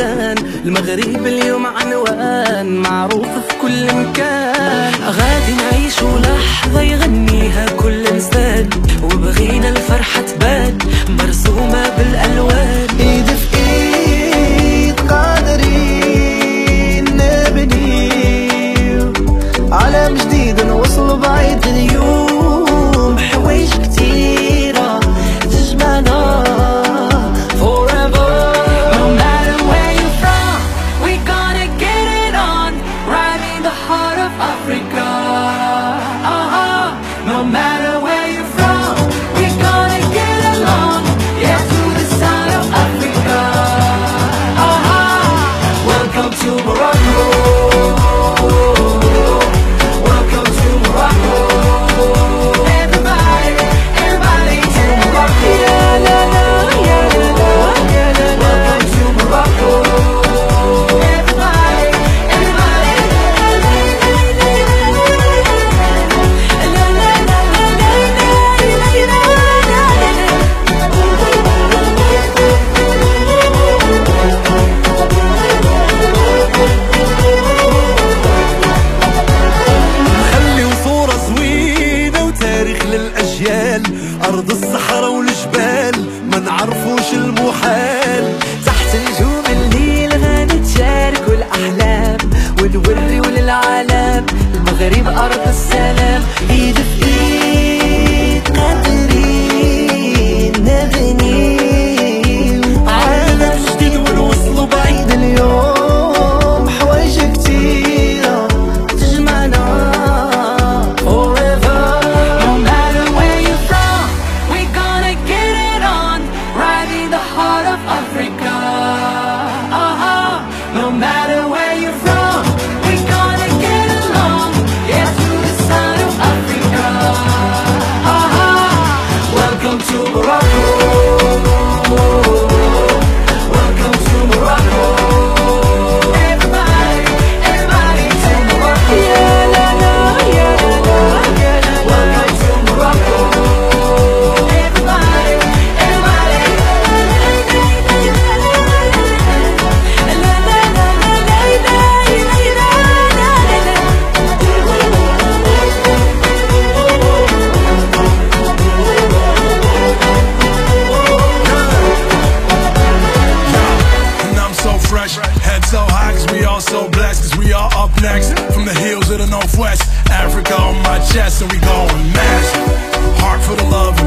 مكان. المغرب اليوم عنوان معروف في كل مكان. غادي نعيشو لحظة يغنيها كل انسان، وبغينا الفرحة تبان مرسومة بالألوان. ايد في ايد قادرين نبنيو عالم جديد نوصلو بعيد اليوم. حوايج كتيرة تجمعنا forever. No matter where you're from, we gonna get it on, right in the heart of Africa. No matter where you're from, we gonna get along, yeah, to the sound of Africa. Welcome to Morocco. Welcome to Morocco. Everybody, everybody to Morocco. Yeah, la, la, yeah, la, la, yeah, la, la. Welcome to Morocco. Everybody, everybody. La, la, la, la, la, خليو صورة زوينة وتاريخ للأجيال. أرض الصحراء والجبال ما نعرفوش المحال. تحت نجوم الليل غنتشاركوا الأحلام، ونوريو للعالم المغرب أرض السلام. إيد في إيد قادرين نبنيو عالم جديد ونوصلو بعيد اليوم. حوايج كتيرة تجمعنا forever. No matter where you're from, we gonna get it on, right in the heart of Africa. No matter where you're from, we gonna get along, yeah, to the sound of Africa. Welcome to Morocco. Welcome to Morocco. Everybody, everybody to Morocco. Yeah, la, la, yeah, la, la, yeah, la, la. Welcome to Morocco. Everybody, everybody. La, la, la, la, la, la, And I'm so fresh, head so high cause we all so blessed. Cause we all up next, from the hills of the northwest. Africa on my chest and we going mass. Heart for the love